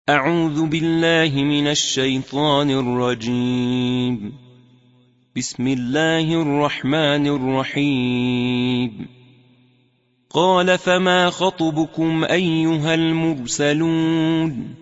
أعوذ بالله من الشيطان الرجيم. بسم الله الرحمن الرحيم. قال فما خطبكم أيها المرسلون؟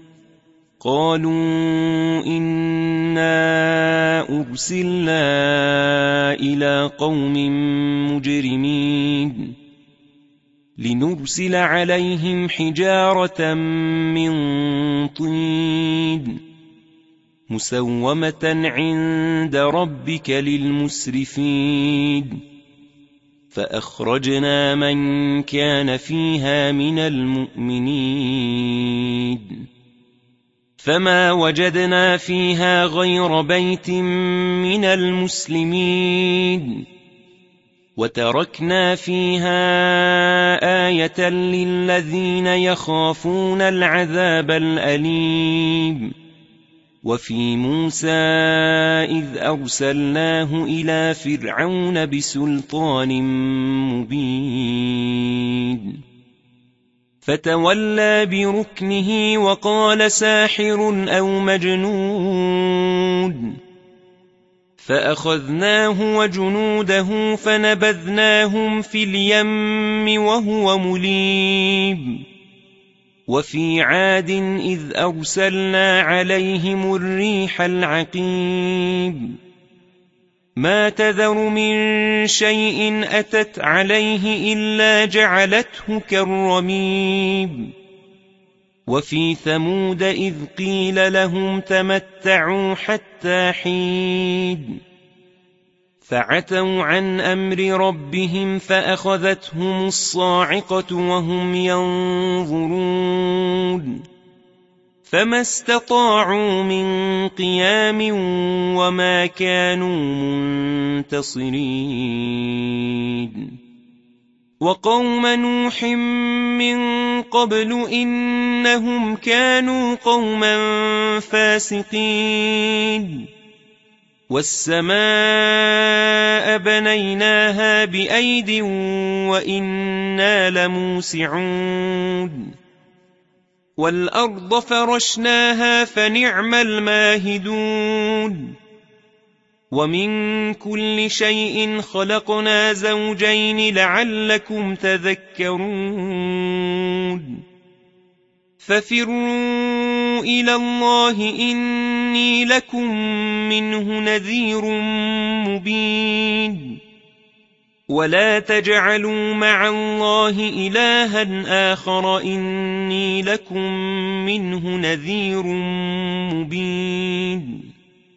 قالوا إنا أرسلنا إلى قوم مجرمين لنرسل عليهم حجارة من طين مسومة عند ربك للمسرفين فأخرجنا من كان فيها من المؤمنين فما وجدنا فيها غير بيت من المسلمين وتركنا فيها آية للذين يخافون العذاب الأليم. وفي موسى إذ أرسلناه إلى فرعون بسلطان مبين فتولى بركنه وقال ساحر أو مجنون فأخذناه وجنوده فنبذناهم في اليم وهو مليم. وفي عاد إذ أرسلنا عليهم الريح العقيم ما تذر من شيء أتت عليه إلا جعلته كالرميم. وفي ثمود إذ قيل لهم تمتعوا حتى حين فعتوا عن أمر ربهم فأخذتهم الصاعقة وهم ينظرون فما استطاعوا من قيام وما كانوا منتصرين. وقوم نوح من قبل إنهم كانوا قوما فاسقين والسماء بنيناها بأيد وإنا لموسعون والأرض فرشناها فنعم الماهدون ومن كل شيء خلقنا زوجين لعلكم تذكرون. ففروا إلى الله إني لكم منه نذير مبين. ولا تجعلوا مع الله إلها آخر إني لكم منه نذير مبين.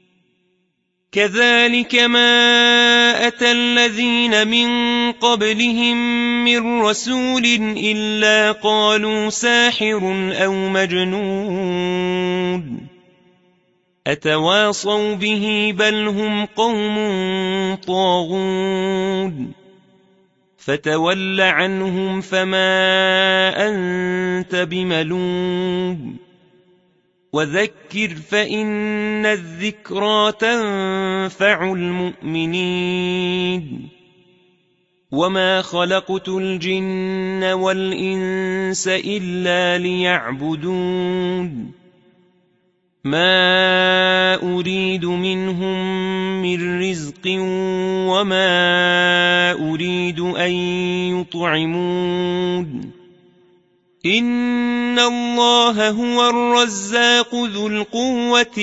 كذلك ما أتى الذين من قبلهم من رسول إلا قالوا ساحر أو مجنون أتواصوا به بل هم قوم طاغون. فتول عنهم فما أنت بملوم وذكر فإن الذكرى تنفع المؤمنين. وما خلقت الجن والإنس إلا ليعبدون ما أريد منهم من رزق وما أريد أن يطعمون إن الله هو الرزاق ذو القوة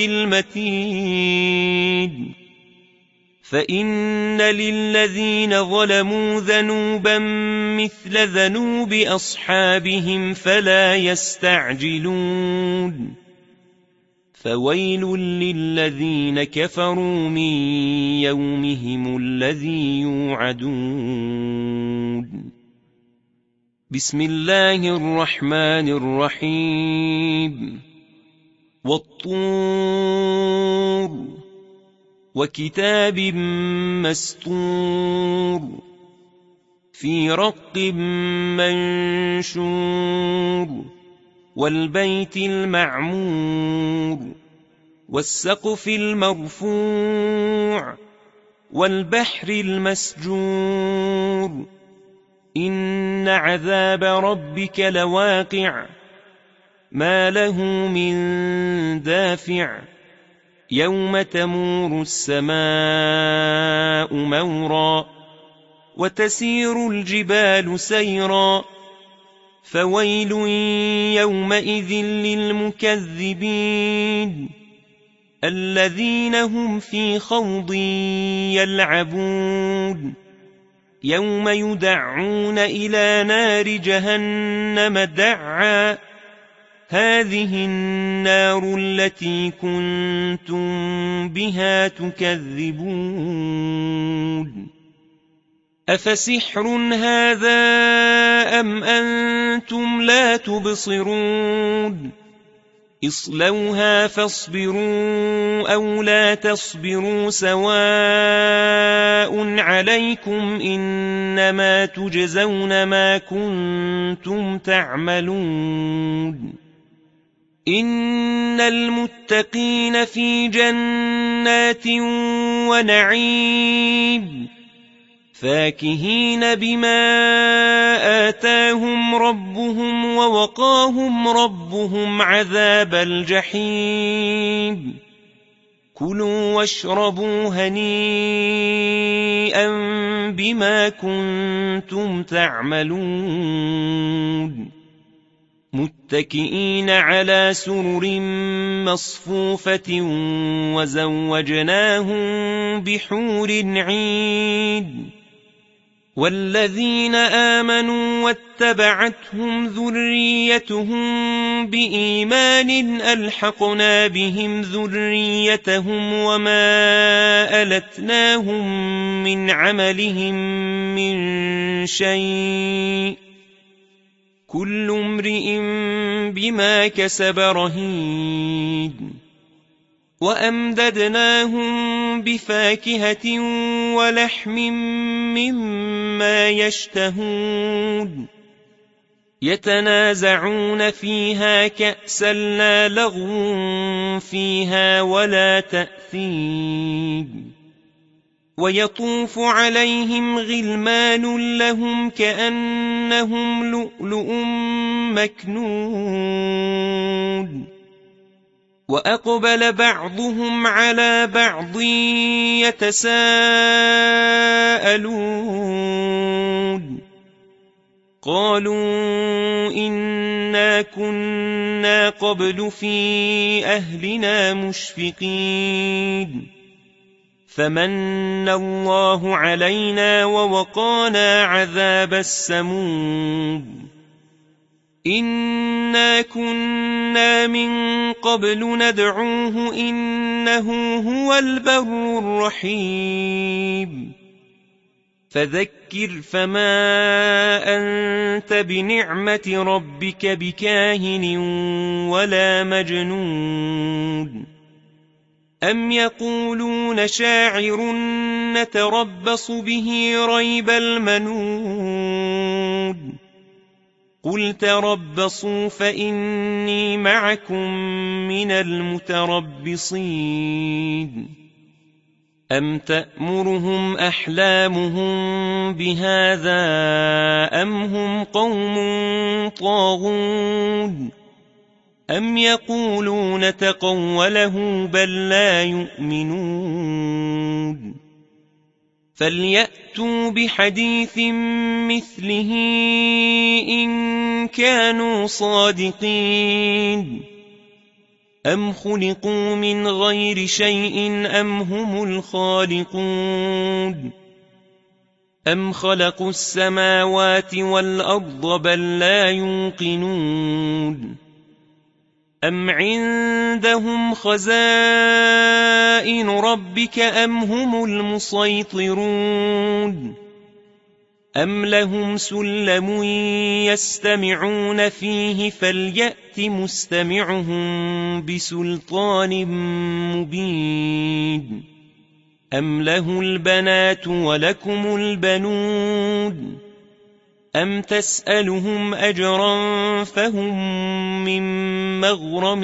المتين. فإن للذين ظلموا ذنوبا مثل ذنوب أصحابهم فلا يستعجلون. فويل للذين كفروا من يومهم الذي يوعدون. بسم الله الرحمن الرحيم. والطور وكتاب مسطور في رق منشور والبيت المعمور والسقف المرفوع والبحر المسجور إن عذاب ربك لواقع ما له من دافع يوم تمور السماء مورا وتسير الجبال سيرا فويل يومئذ للمكذبين الذين هم في خوض يلعبون يوم يدعون إلى نار جهنم دعا هذه النار التي كنتم بها تكذبون أفسحر هذا أم أنتم لا تبصرون اصلوها فاصبروا أو لا تصبروا سواء عليكم إنما تجزون ما كنتم تعملون إن المتقين في جنات ونعيم فاكهين بما آتاهم ربهم ووقاهم ربهم عذاب الجحيم كلوا واشربوا هنيئا بما كنتم تعملون متكئين على سرر مصفوفة وزوجناهم بحور عين والذين آمنوا واتبعتهم ذريتهم بإيمان ألحقنا بهم ذريتهم وما ألتناهم من عملهم من شيء كل امرئ بما كسب رهين وأمددناهم بفاكهة ولحم مما يشتهون يتنازعون فيها كأسا لا لغو فيها ولا تأثيم ويطوف عليهم غلمان لهم كأنهم لؤلؤ مكنون وأقبل بعضهم على بعض يتساءلون قالوا إنا كنا قبل في أهلنا مشفقين فمن الله علينا ووقانا عذاب السموم إنا كنا من قبل ندعوه إنه هو البر الرحيم فذكر فما أنت بنعمة ربك بكاهن ولا مجنون أم يقولون شاعر نتربص به ريب المنون قل تربصوا فإني معكم من المتربصين أم تأمرهم أحلامهم بهذا أم هم قوم طاغون أم يقولون تقوله بل لا يؤمنون فليأتوا بحديث مثله إن كانوا صادقين أم خلقوا من غير شيء أم هم الخالقون أم خلقوا السماوات والأرض بل لا يوقنون أم عندهم خزائن ربك أم هم المسيطرون أم لهم سلم يستمعون فيه فليأت مستمعهم بسلطان مبين أم له البنات ولكم البنون أم تسألهم أجرا فهم من مغرم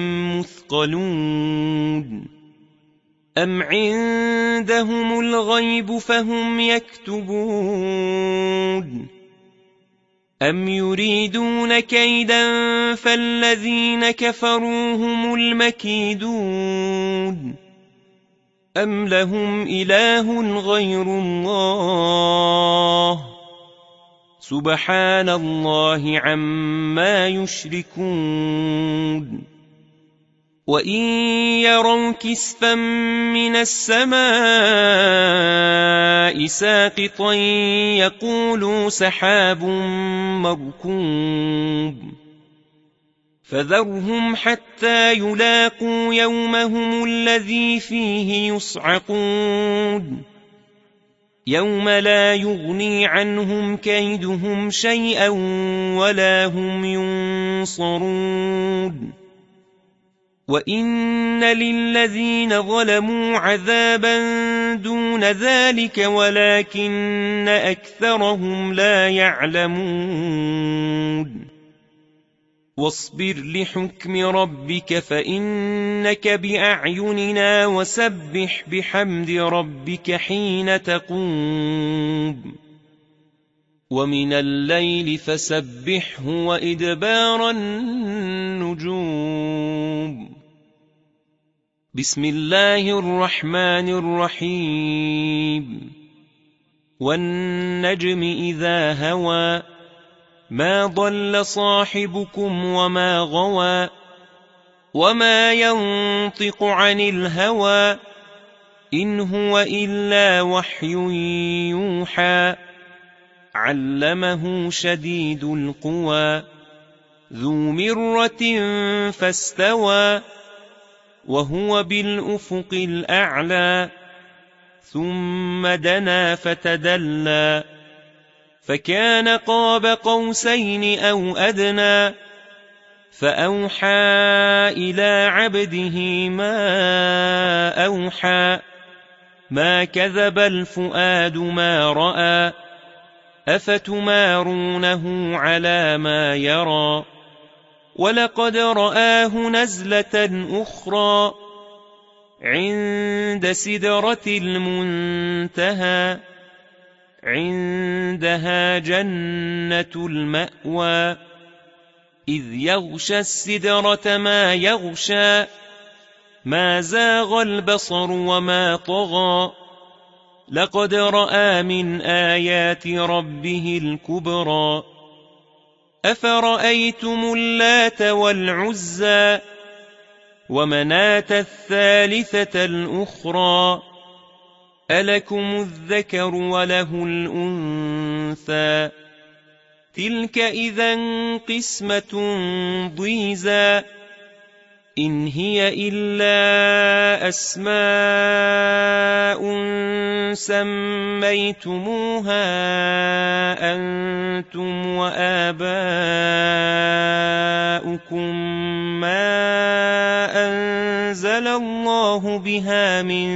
مثقلون أم عندهم الغيب فهم يكتبون أم يريدون كيدا فالذين كفروا هم المكيدون أم لهم إله غير الله سبحان الله عما يشركون وإن يروا كسفا من السماء ساقطا يقولوا سحاب مركوب فذرهم حتى يلاقوا يومهم الذي فيه يصعقون يوم لا يغني عنهم كيدهم شيئا ولا هم ينصرون وإن للذين ظلموا عذابا دون ذلك ولكن أكثرهم لا يعلمون واصبر لحكم ربك فإنك بأعيننا وسبح بحمد ربك حين تقوم ومن الليل فسبحه وإدبار النجوم بسم الله الرحمن الرحيم والنجم إذا هوى ما ضل صاحبكم وما غوى وما ينطق عن الهوى إن هو إلا وحي يوحى علمه شديد القوى ذو مرة فاستوى وهو بالأفق الأعلى ثم دنا فتدلى فكان قاب قوسين أو أدنى فأوحى إلى عبده ما أوحى ما كذب الفؤاد ما رأى أفتمارونه على ما يرى ولقد رآه نزلة أخرى عند سدرة المنتهى عندها جنة المأوى إذ يغشى السدرة ما يغشى ما زاغ البصر وما طغى لقد رأى من آيات ربه الكبرى أفرأيتم اللات والعزى ومناة الثالثة الأخرى ألكم الذكر وله الأنثى تلك إذا قسمة ضيزى إن هي إلا أسماء سميتموها أنتم وآباؤكم ما أنزل الله بها من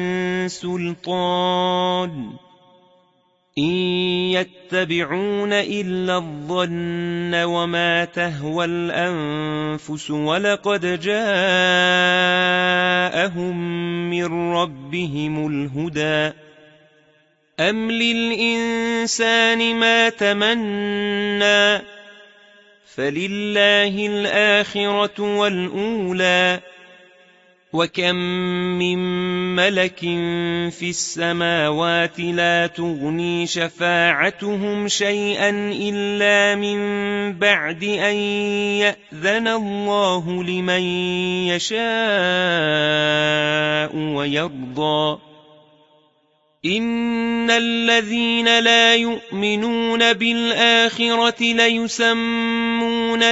سلطان إن يتبعون إلا الظن وما تهوى الأنفس ولقد جاءهم من ربهم الهدى أم للإنسان ما تمنى فلله الآخرة والأولى وكم من ملك في السماوات لا تغني شفاعتهم شيئا إلا من بعد أن يأذن الله لمن يشاء ويرضى إن الذين لا يؤمنون بالآخرة ليسمون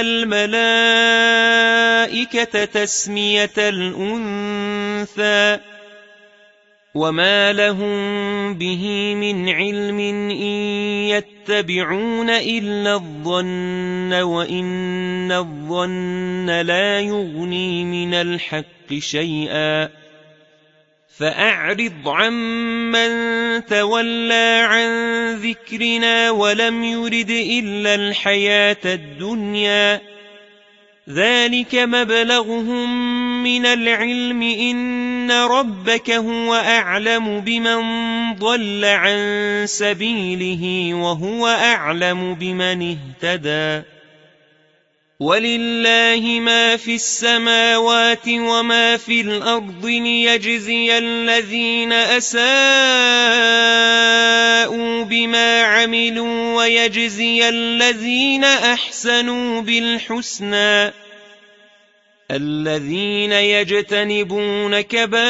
الملائكة تسمية الأنثى وما لهم به من علم إن يتبعون إلا الظن وإن الظن لا يغني من الحق شيئا فأعرض عمن تولى عن ذكرنا ولم يرد إلا الحياة الدنيا ذلك مبلغهم من العلم إن ربك هو أعلم بمن ضل عن سبيله وهو أعلم بمن اهتدى ولله ما في السماوات وما في الأرض ليجزي الذين أساءوا بما عملوا ويجزي الذين أحسنوا بالحسنى الذين يجتنبون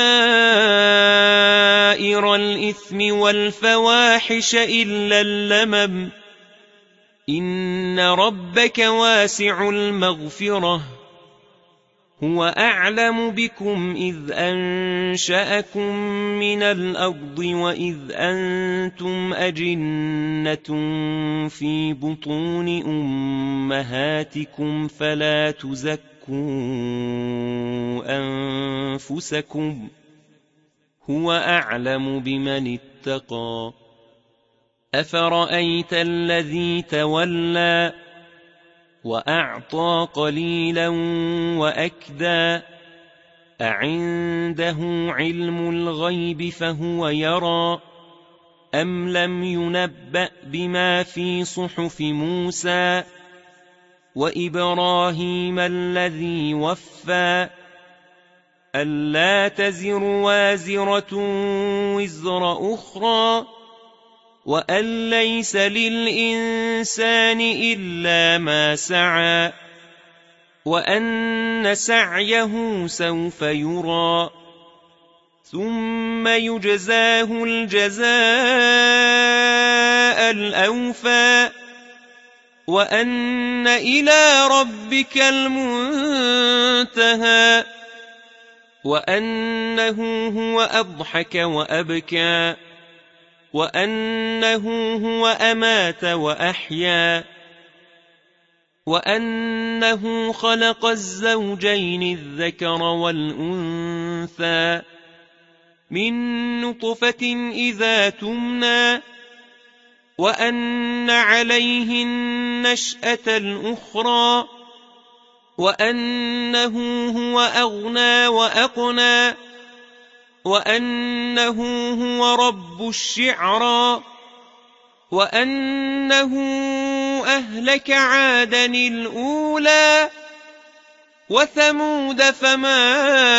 كبائر الإثم والفواحش إلا اللمم إن ربك واسع المغفرة هو أعلم بكم إذ أنشأكم من الأرض وإذ أنتم أجنة في بطون أمهاتكم فلا تزكوا أنفسكم هو أعلم بمن اتقى أفرأيت الذي تولى وأعطى قليلا وأكدى أعنده علم الغيب فهو يرى أم لم ينبأ بما في صحف موسى وإبراهيم الذي وفى ألا تزر وازرة وزر أخرى وأن ليس للإنسان إلا ما سعى وأن سعيه سوف يرى ثم يجزاه الجزاء الأوفى وأن إلى ربك المنتهى وأنه هو أضحك وأبكى وأنه هو أمات وأحيا وأنه خلق الزوجين الذكر والأنثى من نطفة إذا تمنى وأن عليه النشأة الأخرى وأنه هو أغنى وأقنى وأنه هو رب الشعرى وأنه أهلك عادا الأولى وثمود فما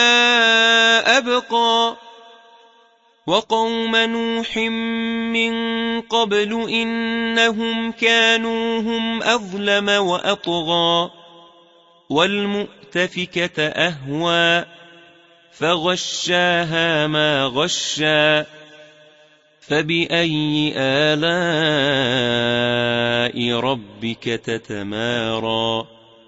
أبقى وقوم نوح من قبل إنهم كانوا هم أظلم وأطغى والمؤتفكة أهوى فغشاها ما غشا فبأي آلاء ربك تتمارى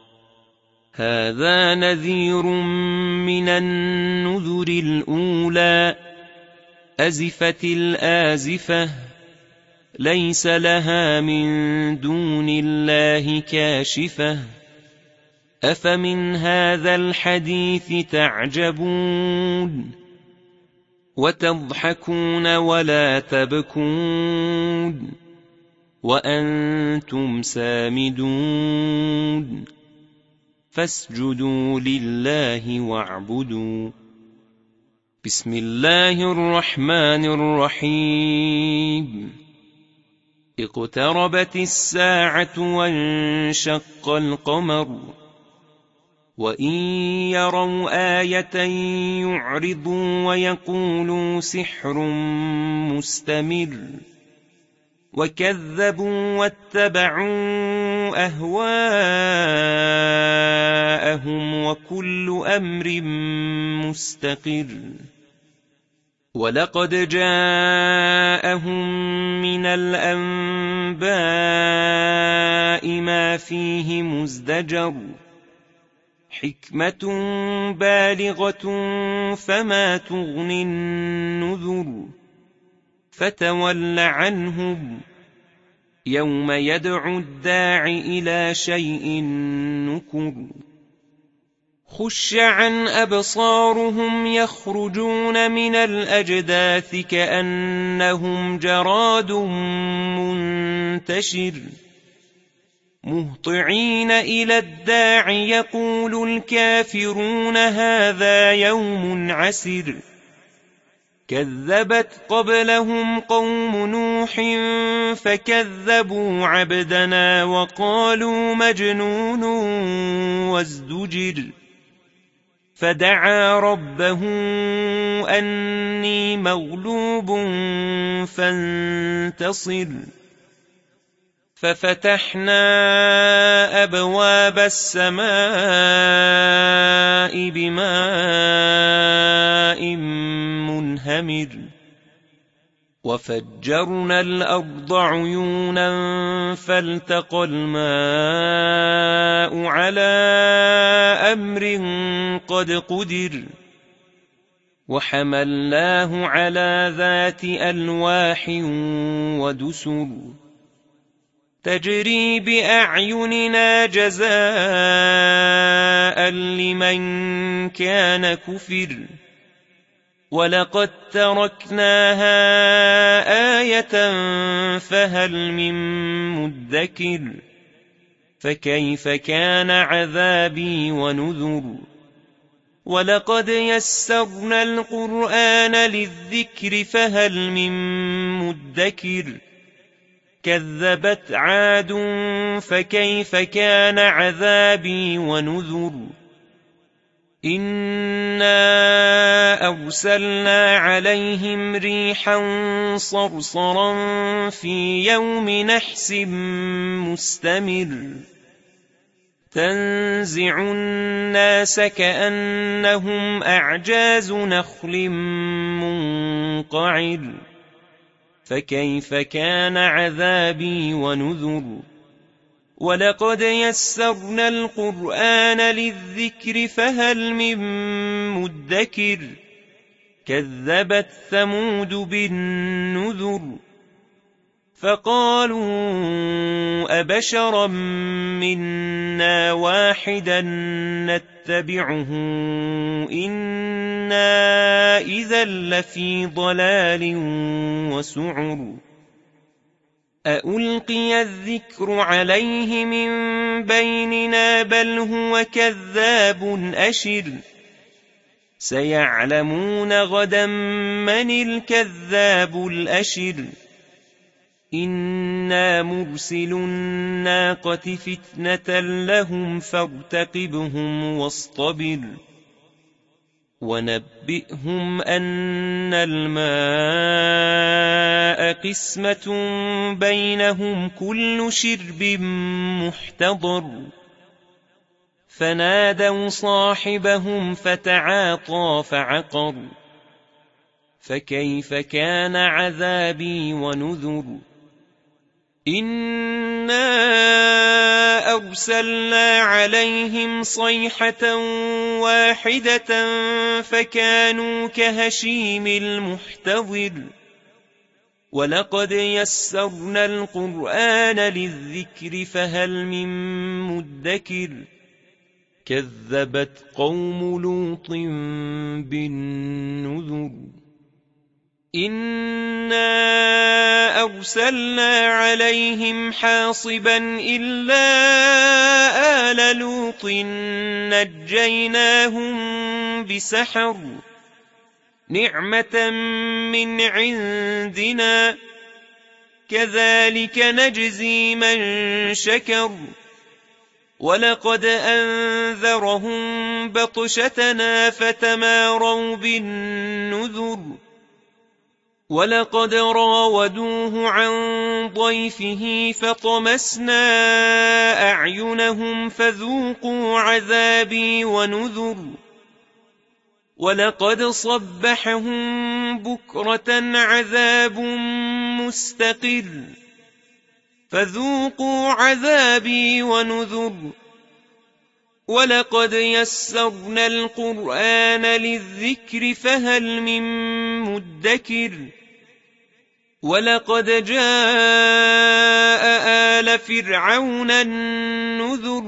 هذا نذير من النذر الأولى أزفت الآزفة ليس لها من دون الله كاشفة أفمن هذا الحديث تعجبون وتضحكون ولا تبكون وأنتم سامدون فاسجدوا لله واعبدوا بسم الله الرحمن الرحيم اقتربت الساعة وانشق القمر وإن يروا آية يعرضوا ويقولوا سحر مستمر وكذبوا واتبعوا أهواءهم وكل أمر مستقر ولقد جاءهم من الأنباء ما فيه مزدجر حكمة بالغة فما تغني النذر فتول عنهم يوم يدعو الداع إلى شيء نكر خش عن أبصارهم يخرجون من الأجداث كأنهم جراد منتشر مهطعين إلى الداع يقول الكافرون هذا يوم عسر كذبت قبلهم قوم نوح فكذبوا عبدنا وقالوا مجنون وازدجر فدعا ربه أني مغلوب فانتصر ففتحنا أبواب السماء بماء منهمر وفجرنا الأرض عيونا فالتقى الماء على أمر قد قدر وحملناه على ذات ألواح ودسر تجري بأعيننا جزاء لمن كان كفر ولقد تركناها آية فهل من مدكر فكيف كان عذابي ونذر ولقد يسرنا القرآن للذكر فهل من مدكر كذبت عاد فكيف كان عذابي ونذر إنا أرسلنا عليهم ريحا صرصرا في يوم نحس مستمر تنزع الناس كأنهم أعجاز نخل منقعر فكيف كان عذابي ونذر ولقد يسرنا القرآن للذكر فهل من مدكر كذبت ثمود بالنذر فقالوا أبشرا منا واحدا نتبعه إنا إذا لفي ضلال وسعر أألقي الذكر عليه من بيننا بل هو كذاب أشر سيعلمون غدا من الكذاب الأشر إنا مرسل الناقة فتنة لهم فارتقبهم واصطبر ونبئهم أن الماء قسمة بينهم كل شرب محتضر فنادوا صاحبهم فتعاطى فعقر فكيف كان عذابي ونذر إنا أرسلنا عليهم صيحة واحدة فكانوا كهشيم المحتضر ولقد يسرنا القرآن للذكر فهل من مدكر كذبت قوم لوط بالنذر إنا أرسلنا عليهم حاصبا إلا آل لوط نجيناهم بسحر نعمة من عندنا كذلك نجزي من شكر ولقد أنذرهم بطشتنا فتماروا بالنذر ولقد راودوه عن ضيفه فطمسنا أعينهم فذوقوا عذابي ونذر ولقد صبحهم بكرة عذاب مستقر فذوقوا عذابي ونذر ولقد يسرنا القرآن للذكر فهل من مدكر ولقد جاء آل فرعون النذر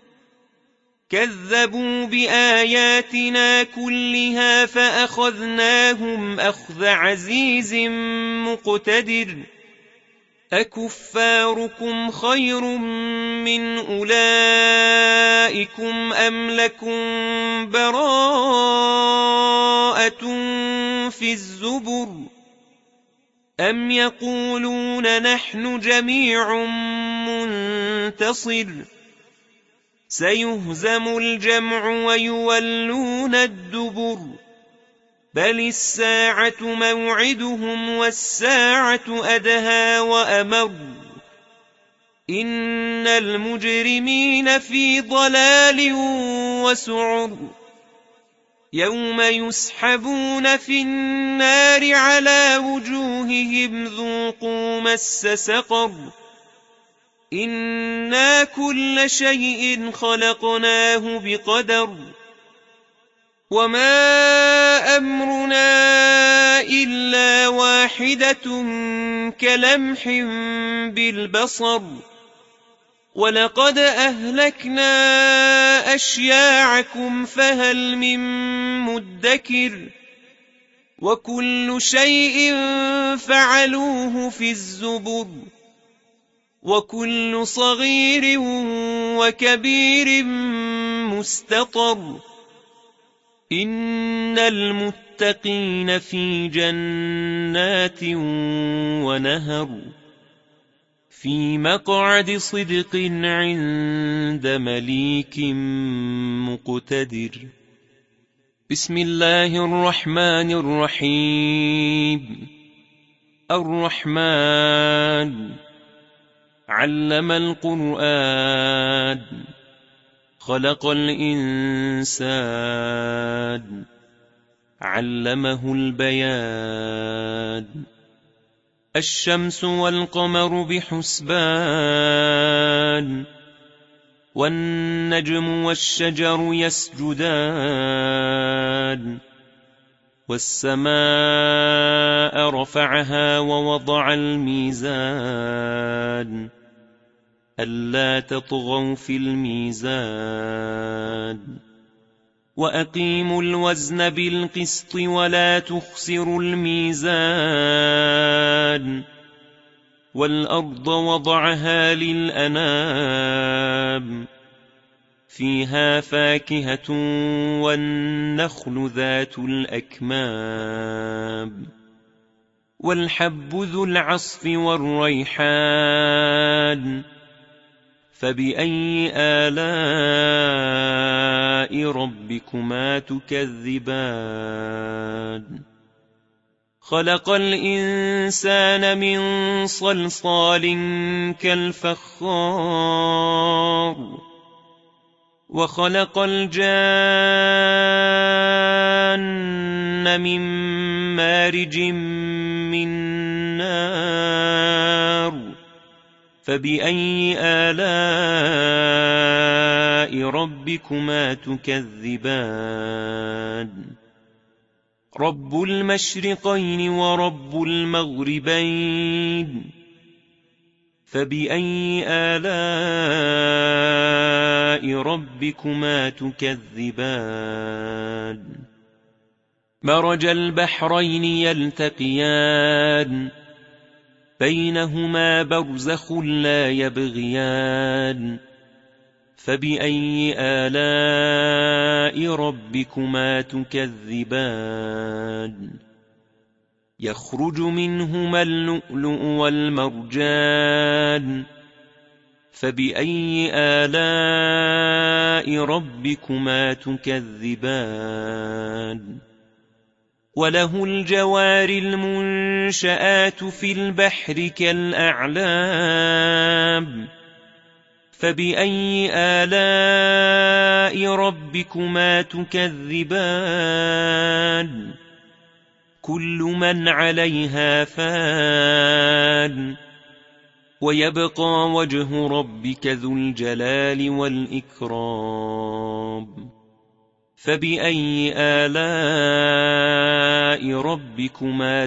كذبوا بآياتنا كلها فأخذناهم أخذ عزيز مقتدر أكفاركم خير من أولئكم أم لكم براءة في الزبر أم يقولون نحن جميع منتصر سيهزم الجمع ويولون الدبر بل الساعة موعدهم والساعة أدهى وأمر إن المجرمين في ضلال وسعر يوم يسحبون في النار على وجوههم ذوقوا مس سقر إنا كل شيء خلقناه بقدر وما أمرنا إلا واحدة كلمح بالبصر ولقد أهلكنا أشياعكم فهل من مدكر وكل شيء فعلوه في الزبر وكل صغير وكبير مستطر إن المتقين في جنات ونهر في مقعد صدق عند مليك مقتدر بسم الله الرحمن الرحيم الرحمن علم القرآن خلق الإنسان علمه البيان الشمس والقمر بحسبان والنجم والشجر يسجدان والسماء رفعها ووضع الميزان ألا تطغوا في الميزان وأقيموا الوزن بالقسط ولا تخسروا الميزان والأرض وضعها للأنام فيها فاكهة والنخل ذات الأكمام والحب ذو العصف والريحان فبأي آلاء ربكما تكذبان خلق الإنسان من صلصال كالفخار وخلق الجان من مارج من نار فبأي آلاء ربكما تكذبان رب المشرقين ورب المغربين فبأي آلاء ربكما تكذبان مرج البحرين يلتقيان بينهما برزخ لا يبغيان فبأي آلاء ربكما تكذبان يخرج منهما اللؤلؤ والمرجان فبأي آلاء ربكما تكذبان وله الجوار المنشآت في البحر كالأعلام فبأي آلاء ربكما تكذبان كل من عليها فان ويبقى وجه ربك ذو الجلال والإكرام فبأي آلاء ربكما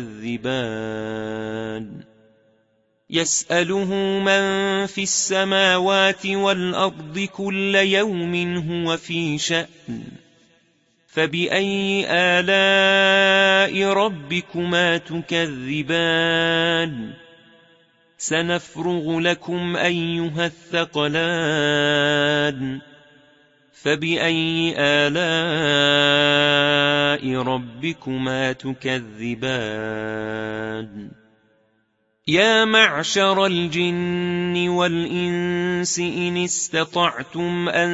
تكذبان يسأله من في السماوات والأرض كل يوم هو في شأن فبأي آلاء ربكما تكذبان سنفرغ لكم أيها الثقلان فبأي آلاء ربكما تكذبان يا معشر الجن والإنس إن استطعتم أن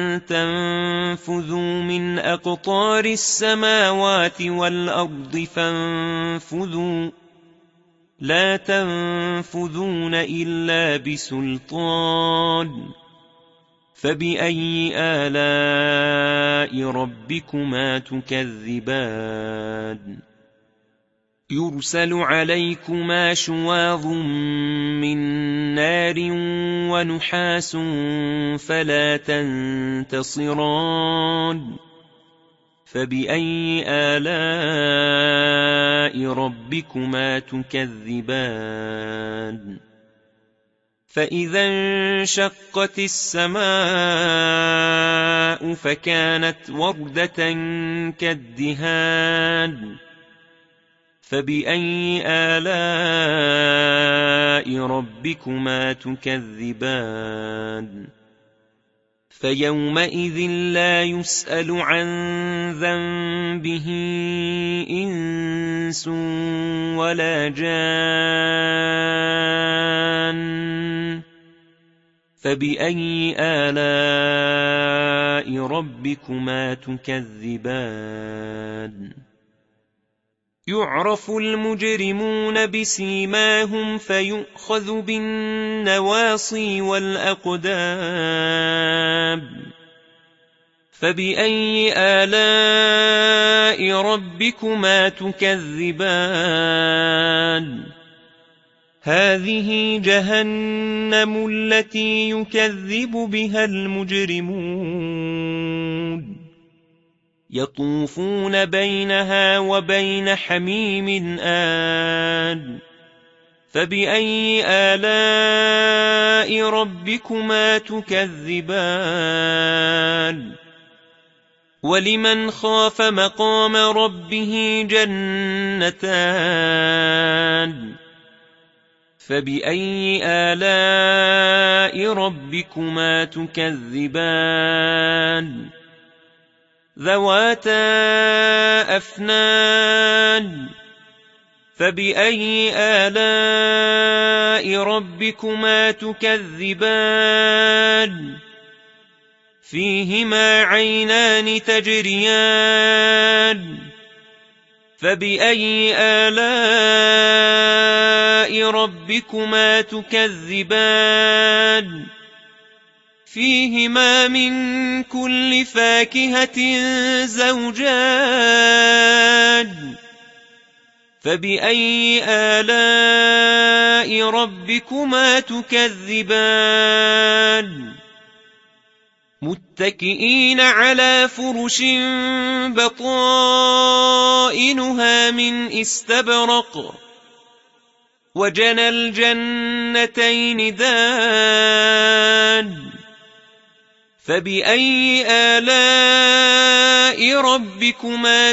تنفذوا من أقطار السماوات والأرض فانفذوا لا تنفذون إلا بسلطان فبأي آلاء ربكما تكذبان يرسل عليكما شواظ من نار ونحاس فلا تنتصران فبأي آلاء ربكما تكذبان فإذا انشقت السماء فكانت وردة كالدهان فبأي آلاء ربكما تكذبان فيومئذ لا يسأل عن ذنبه إنس ولا جان فبأي آلاء ربكما تكذبان يعرف المجرمون بسيماهم فيؤخذ بالنواصي والأقدام فبأي آلاء ربكما تكذبان هذه جهنم التي يكذب بها المجرمون يطوفون بينها وبين حميم آن فبأي آلاء ربكما تكذبان ولمن خاف مقام ربه جنتان فبأي آلاء ربكما تكذبان ذواتا أفنان فبأي آلاء ربكما تكذبان فيهما عينان تجريان فبأي آلاء ربكما تكذبان فيهما من كل فاكهة زوجان فبأي آلاء ربكما تكذبان متكئين على فرش بطائنها من استبرق وجنى الجنتين دان فبأي آلاء ربكما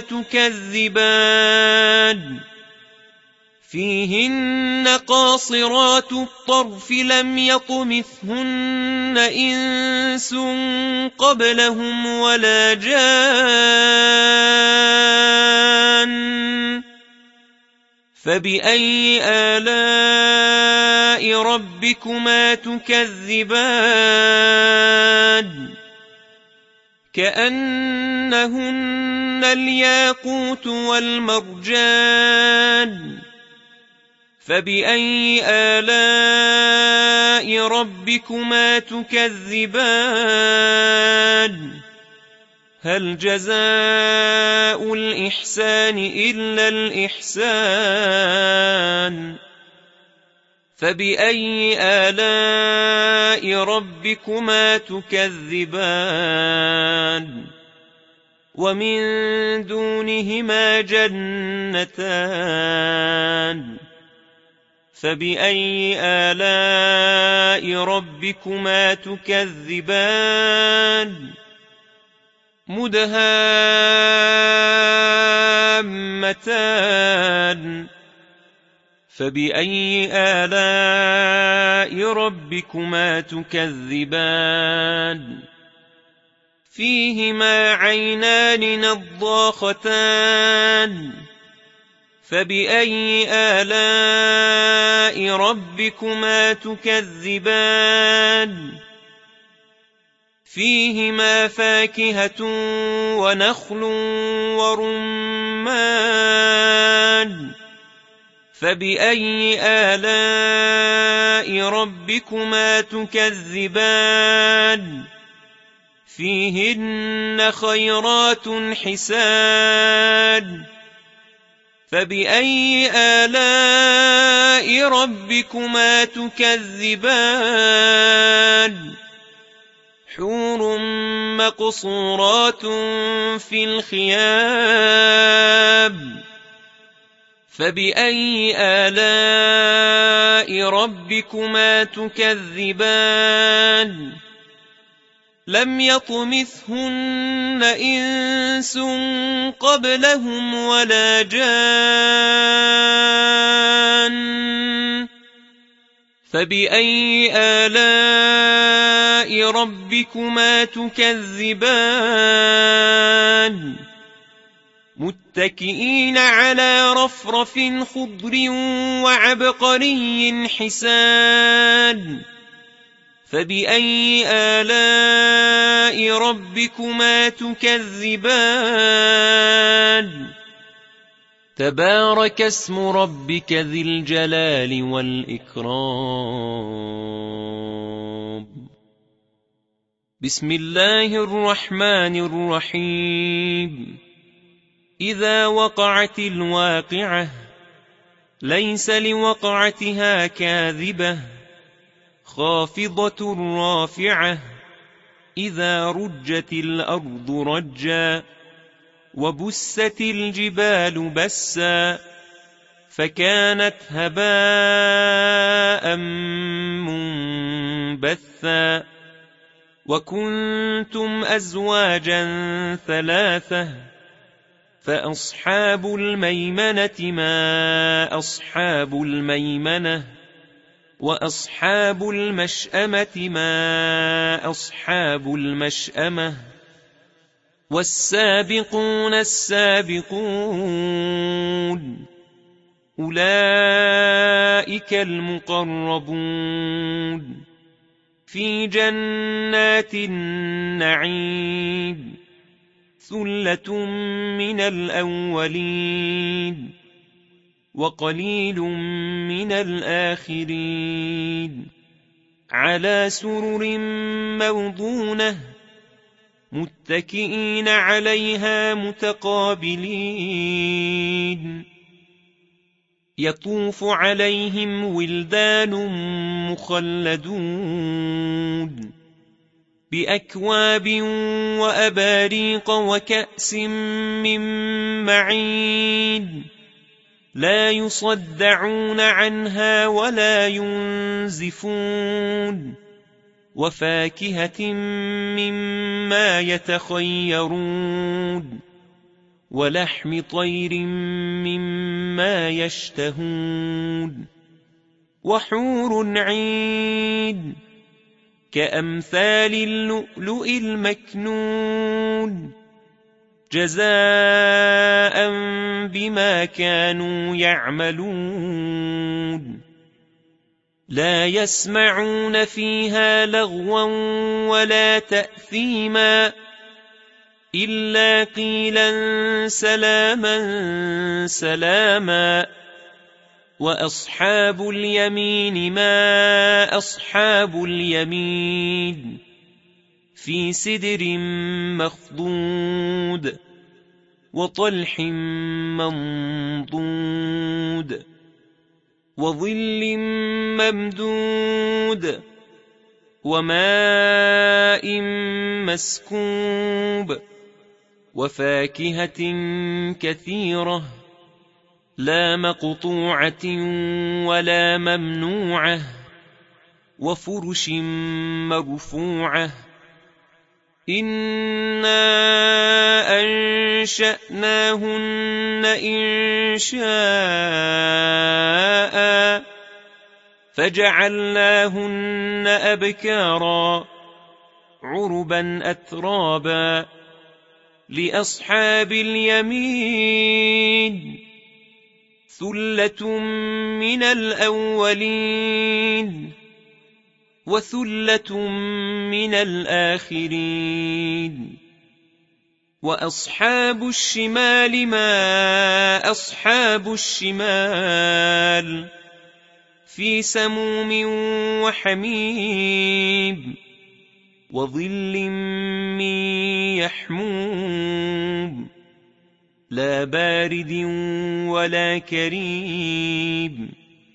تكذبان فيهن قاصرات الطرف لم يطمثهن إنس قبلهم ولا جان فبأي آلاء ربكما تكذبان كأنهن الياقوت والمرجان فبأي آلاء ربكما تكذبان هل جزاء الإحسان إلا الإحسان فبأي آلاء ربكما تكذبان ومن دونهما جنتان فبأي آلاء ربكما تكذبان مدهامتان فبأي آلاء ربكما تكذبان فيهما عينان نضاختان فبأي آلاء ربكما تكذبان فيهما فاكهة ونخل ورمان فبأي آلاء ربكما تكذبان فيهن خيرات حسان فبأي آلاء ربكما تكذبان حور مقصورات في الخيام فبأي آلاء ربكما تكذبان لم يطمثهن إنس قبلهم ولا جان فبأي آلاء ربكما تكذبان متكئين على رفرف خضر وعبقري حسان فبأي آلاء ربكما تكذبان تبارك اسم ربك ذي الجلال والإكرام بسم الله الرحمن الرحيم إذا وقعت الواقعة ليس لوقعتها كاذبة خافضة رافعة إذا رجت الأرض رجا وبست الجبال بسا فكانت هباء منبثا وكنتم أزواجا ثلاثة فأصحاب الميمنة ما أصحاب الميمنة وأصحاب المشأمة ما أصحاب المشأمة والسابقون السابقون أولئك المقربون في جنات النعيم ثلة من الأولين وقليل من الآخرين على سرر موضونة متكئين عليها متقابلين يطوف عليهم ولدان مخلدون بأكواب وأباريق وكأس من معين لا يصدعون عنها ولا ينزفون وفاكهة مما يتخيرون ولحم طير مما يشتهون وحور عين كأمثال اللؤلؤ المكنون جزاء بما كانوا يعملون لا يسمعون فيها لغوا ولا تأثيما إلا قيلا سلاما سلاما وأصحاب اليمين ما أصحاب اليمين في سدر مخضود وطلح منضود وظل ممدود وماء مسكوب وفاكهة كثيرة لا مقطوعة ولا ممنوعة وفرش مرفوعة إنا أنشأناهن إنشاء فجعلناهن أبكارا عربا أترابا لأصحاب اليمين ثلة من الأولين وثلة من الآخرين وأصحاب الشمال ما أصحاب الشمال في سموم وحميم وظل من يحموم لا بارد ولا كريم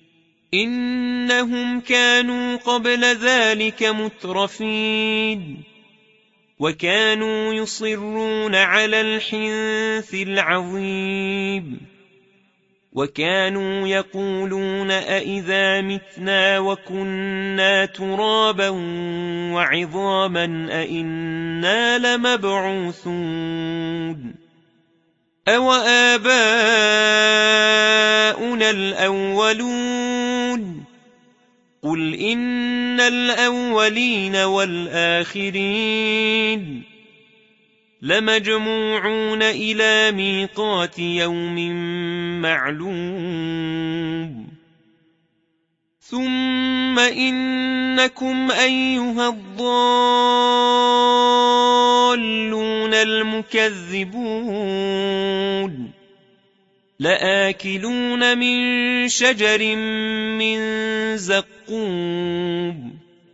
إنهم كانوا قبل ذلك مترفين وكانوا يصرون على الحنث العظيم وكانوا يقولون أئذا متنا وكنا ترابا وعظاما أئنا لمبعوثون أو آباؤنا الأولون قل إن الأولين والآخرين لمجموعون إلى ميقات يوم معلوم ثم إنكم أيها الضالون المكذبون لآكلون من شجر من زقوم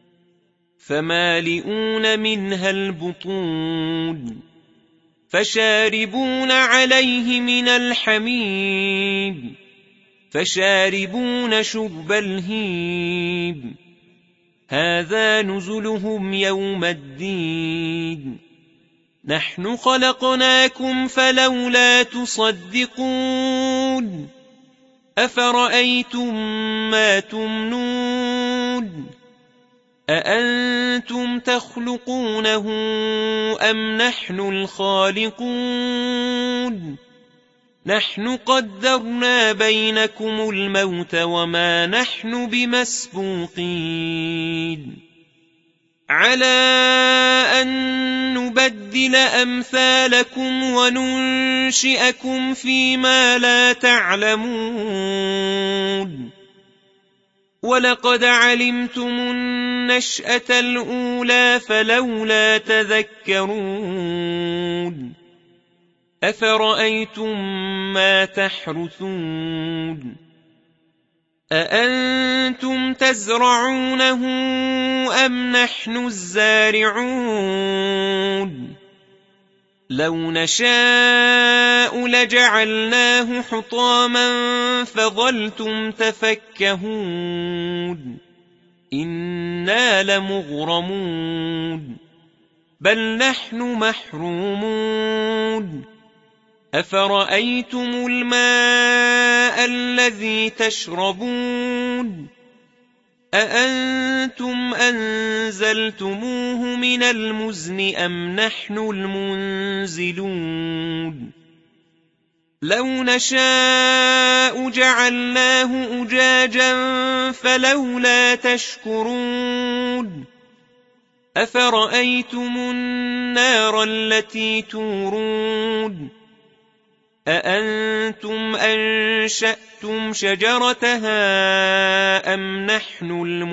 فمالئون منها البطون فشاربون عليه من الحميم فشاربون شرب الهيم هذا نزلهم يوم الدين نحن خلقناكم فلولا تصدقون أفرأيتم ما تمنون أأنتم تخلقونه أم نحن الخالقون نحن قدرنا بينكم الموت وما نحن بمسبوقين على أن نبدل أمثالكم وننشئكم فيما لا تعلمون ولقد علمتم النشأة الأولى فلولا تذكرون أفرأيتم ما تحرثون أأنتم تزرعونه أم نحن الزارعون لو نشاء لجعلناه حطاما فظلتم تفكهون إنا لمغرمون بل نحن محرومون أفرأيتم الماء الذي تشربون أأنتم أنزلتموه من المزن أم نحن المنزلون لو نشاء جعلناه أجاجا فلولا تشكرون أفرأيتم النار التي تورون أأنتم أنشأتم شجرتها أم نحن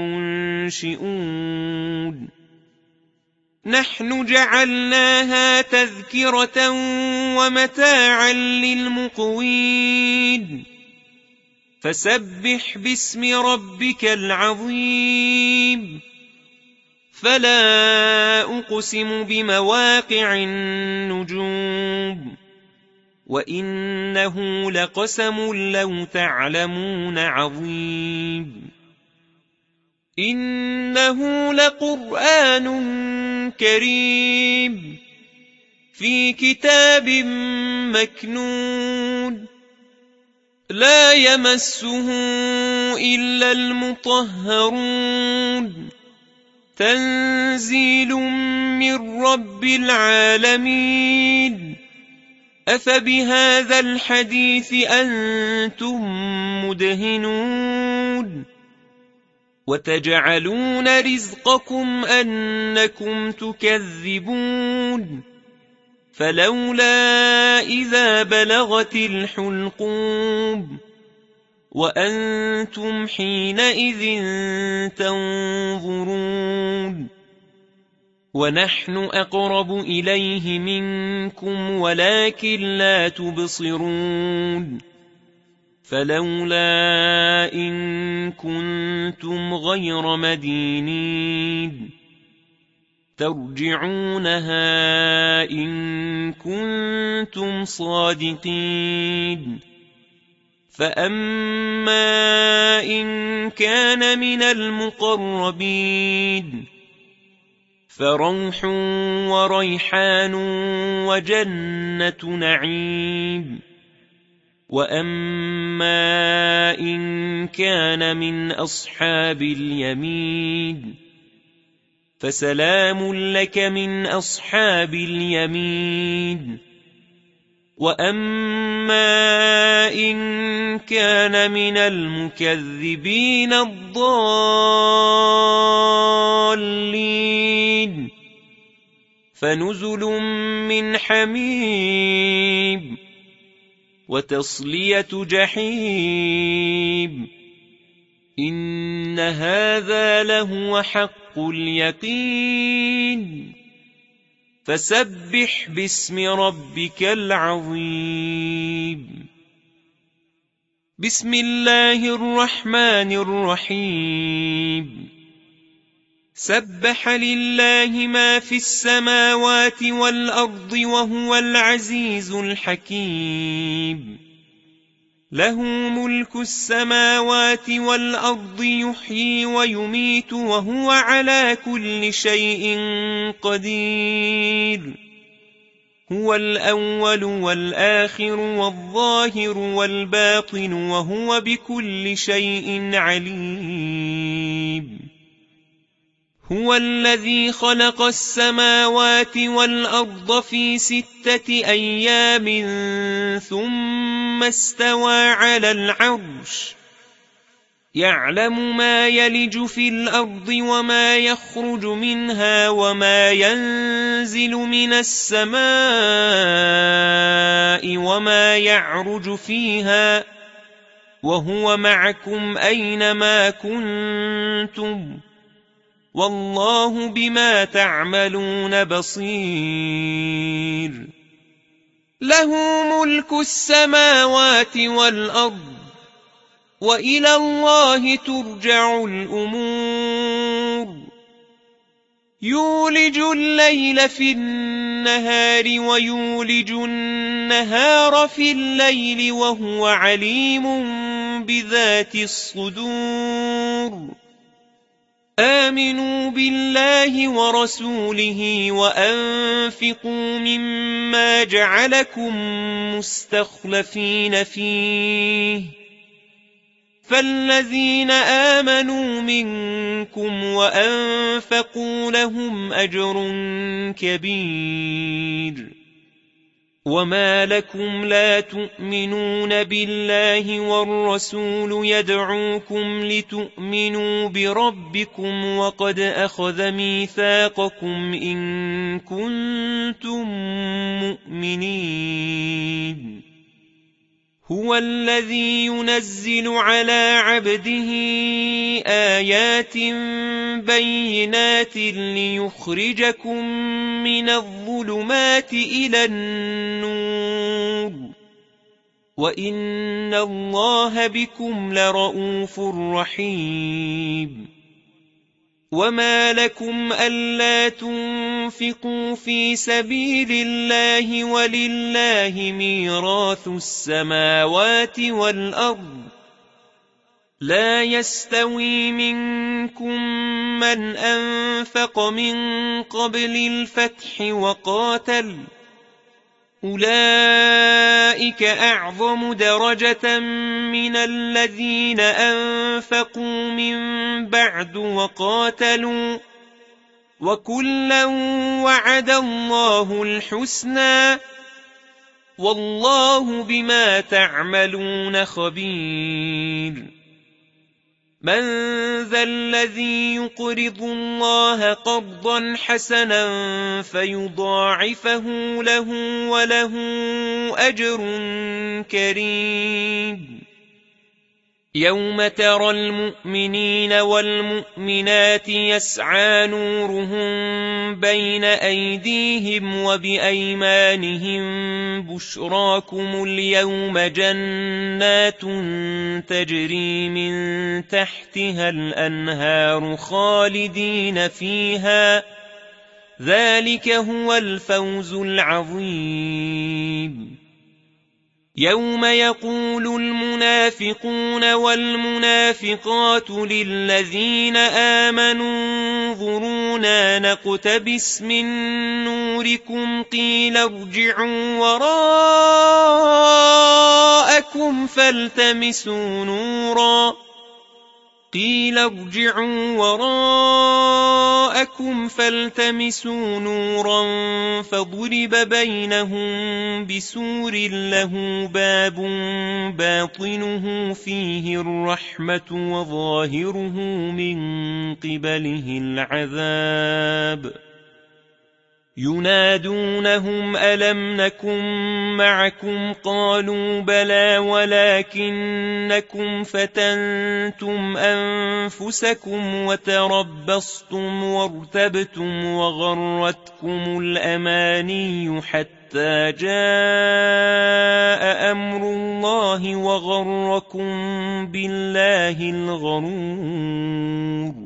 المنشئون نحن جعلناها تذكرة ومتاعا للمقوين فسبح باسم ربك العظيم فلا أقسم بمواقع النجوم وإنه لقسم لو تعلمون عظيم إنه لقرآن كريم في كتاب مكنون لا يمسه إلا المطهرون تنزيل من رب العالمين أفبهذا الحديث أنتم مدهنون وتجعلون رزقكم أنكم تكذبون فلولا إذا بلغت الحلقوم وأنتم حينئذ تنظرون ونحن أقرب إليه منكم ولكن لا تبصرون فلولا إن كنتم غير مدينين ترجعونها إن كنتم صادقين فأما إن كان من المقربين فروح وريحان وجنة نعيم وأما إن كان من أصحاب اليمين فسلام لك من أصحاب اليمين وأما إن كان من المكذبين الضالين فنزل من حميم وتصلية جحيم إن هذا لهو حق اليقين فسبح باسم ربك العظيم بسم الله الرحمن الرحيم سبح لله ما في السماوات والأرض وهو العزيز الحكيم له ملك السماوات والأرض يحيي ويميت وهو على كل شيء قدير هو الأول والآخر والظاهر والباطن وهو بكل شيء عليم هو الذي خلق السماوات والأرض في 6 أيام ثم استوى على العرش يعلم ما يلج في الأرض وما يخرج منها وما ينزل من السماء وما يعرج فيها وهو معكم أينما كنتم والله بما تعملون بصير له ملك السماوات والأرض وإلى الله ترجع الأمور يولج الليل في النهار ويولج النهار في الليل وهو عليم بذات الصدور آمنوا بالله ورسوله وأنفقوا مما جعلكم مستخلفين فيه فالذين آمنوا منكم وأنفقوا لهم أجر كبير وما لكم لا تؤمنون بالله والرسول يدعوكم لتؤمنوا بربكم وقد أخذ ميثاقكم إن كنتم مؤمنين هو الذي ينزل على عبده آيات بينات ليخرجكم من الظلمات إلى النور وإن الله بكم لرؤوف رحيم وما لكم ألا تنفقوا في سبيل الله ولله ميراث السماوات والأرض لا يستوي منكم من أنفق من قبل الفتح وقاتل أولئك أعظم درجة من الذين أنفقوا من بعد وقاتلوا وكلا وعد الله الحسنى والله بما تعملون خبير من ذا الذي يقرض الله قرضا حسنا فيضاعفه له وله أجر كريم يوم ترى المؤمنين والمؤمنات يسعى نورهم بين أيديهم وبأيمانهم بشراكم اليوم جنات تجري من تحتها الأنهار خالدين فيها ذلك هو الفوز العظيم يوم يقول المنافقون والمنافقات للذين آمنوا انظرونا نقتبس من نوركم قيل ارجعوا وراءكم فالتمسوا نورا فضرب بينهم بسور له باب باطنه فيه الرحمة وظاهره من قبله العذاب ينادونهم ألم نكن معكم قالوا بلى ولكنكم فتنتم أنفسكم وتربصتم وارتبتم وغرتكم الأماني حتى جاء أمر الله وغركم بالله الغرور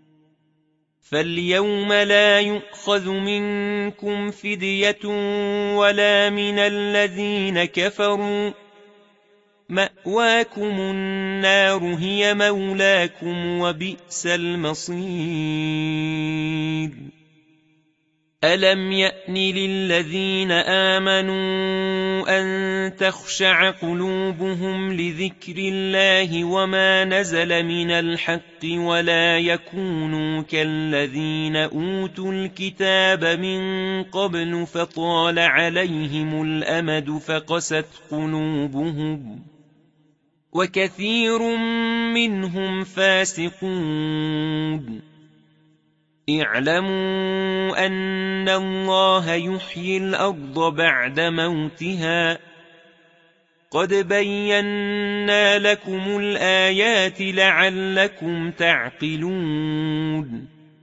فاليوم لا يؤخذ منكم فدية ولا من الذين كفروا مأواكم النار هي مولاكم وبئس المصير ألم يأن للذين آمنوا أن تخشع قلوبهم لذكر الله وما نزل من الحق ولا يكونوا كالذين أوتوا الكتاب من قبل فطال عليهم الأمد فقست قلوبهم وكثير منهم فاسقون اعلموا أن الله يحيي الأرض بعد موتها قد بينا لكم الآيات لعلكم تعقلون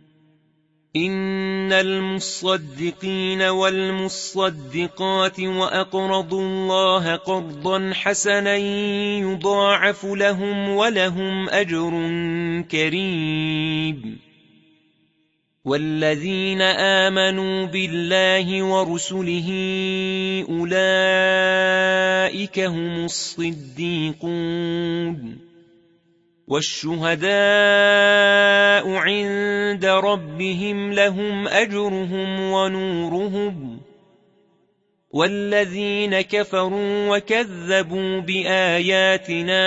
إن المصدقين والمصدقات وأقرضوا الله قرضا حسنا يضاعف لهم ولهم أجر كريم والذين آمنوا بالله ورسله أولئك هم الصديقون والشهداء عند ربهم لهم أجرهم ونورهم والذين كفروا وكذبوا بآياتنا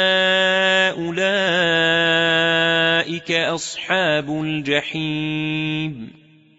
أولئك أصحاب الجحيم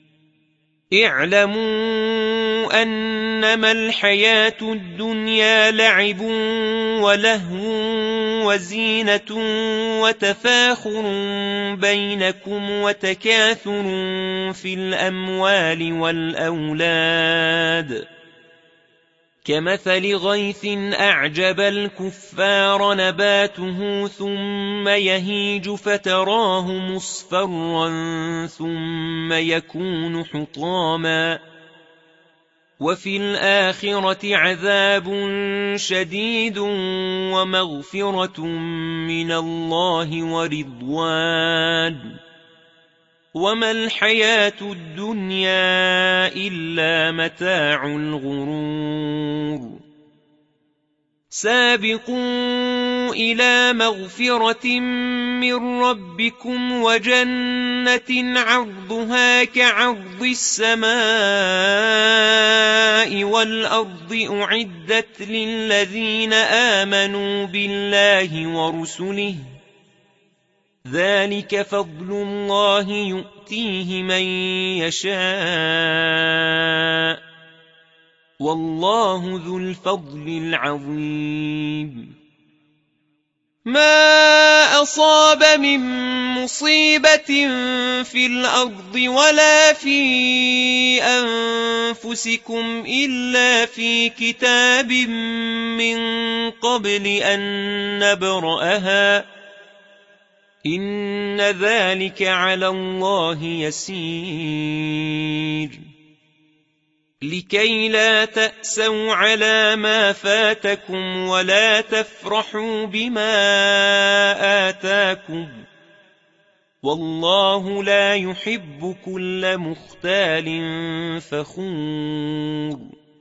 اعلموا أنما الحياة الدنيا لعب ولهو وزينة وتفاخر بينكم وتكاثر في الأموال والأولاد كمثل غيث أعجب الكفار نباته ثم يهيج فتراه مصفرا ثم يكون حطاما وفي الآخرة عذاب شديد ومغفرة من الله ورضوان وما الحياة الدنيا إلا متاع الغرور سابقوا إلى مغفرة من ربكم وجنة عرضها كعرض السماء والأرض أعدت للذين آمنوا بالله ورسله ذلك فضل الله يؤتيه من يشاء والله ذو الفضل العظيم. ما أصاب من مصيبة في الأرض ولا في أنفسكم إلا في كتاب من قبل أن نبرأها إن ذلك على الله يسير. لكي لا تأسوا على ما فاتكم ولا تفرحوا بما آتاكم والله لا يحب كل مختال فخور.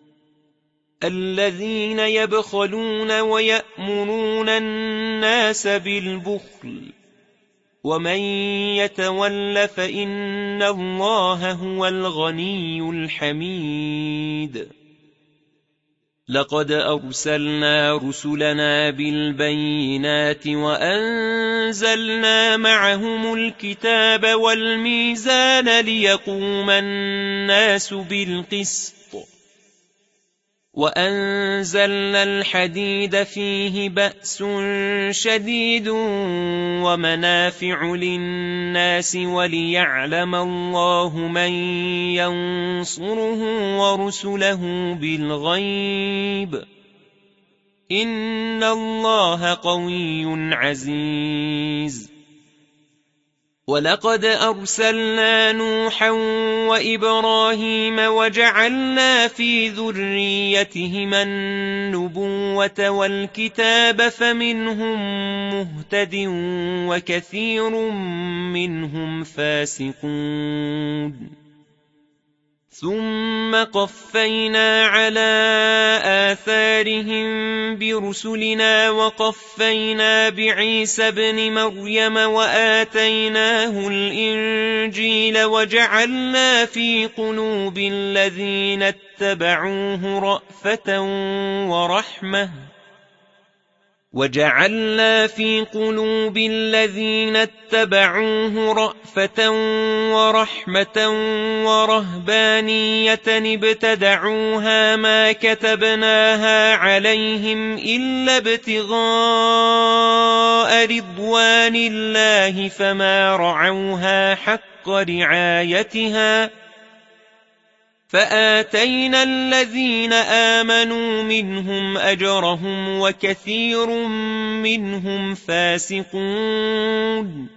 الذين يبخلون ويأمرون الناس بالبخل ومن يتول فإن الله هو الغني الحميد. لقد أرسلنا رسلنا بالبينات وأنزلنا معهم الكتاب والميزان ليقوم الناس بالقسط وأنزلنا الحديد فيه بأس شديد ومنافع للناس وليعلم الله من ينصره ورسله بالغيب إن الله قوي عزيز. ولقد أرسلنا نوحا وإبراهيم وجعلنا في ذريتهما النبوة والكتاب فمنهم مهتد وكثير منهم فاسقون. ثم قفينا على آثارهم برسلنا وقفينا بعيسى ابن مريم وآتيناه الإنجيل وجعلنا في قلوب الذين اتبعوه رأفة ورحمة ورهبانية ابتدعوها ما كتبناها عليهم إلا ابتغاء رضوان الله فما رعوها حق رعايتها فآتينا الذين آمنوا منهم أجرهم وكثير منهم فاسقون.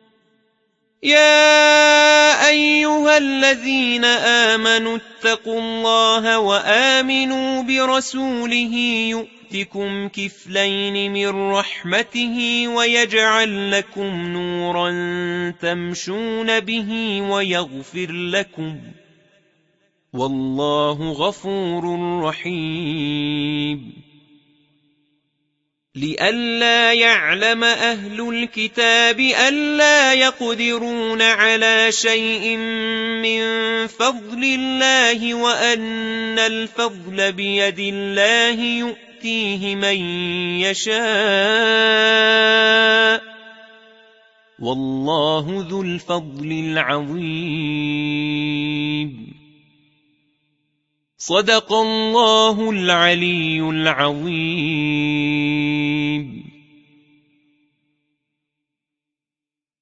يا أيها الذين آمنوا اتقوا الله وآمنوا برسوله يؤتكم كفلين من رحمته ويجعل لكم نورا تمشون به ويغفر لكم والله غفور رحيم. لئلا يعلم أهل الكتاب ألا يقدرون على شيء من فضل الله وأن الفضل بيد الله يؤتيه من يشاء والله ذو الفضل العظيم. صدق الله العلي العظيم.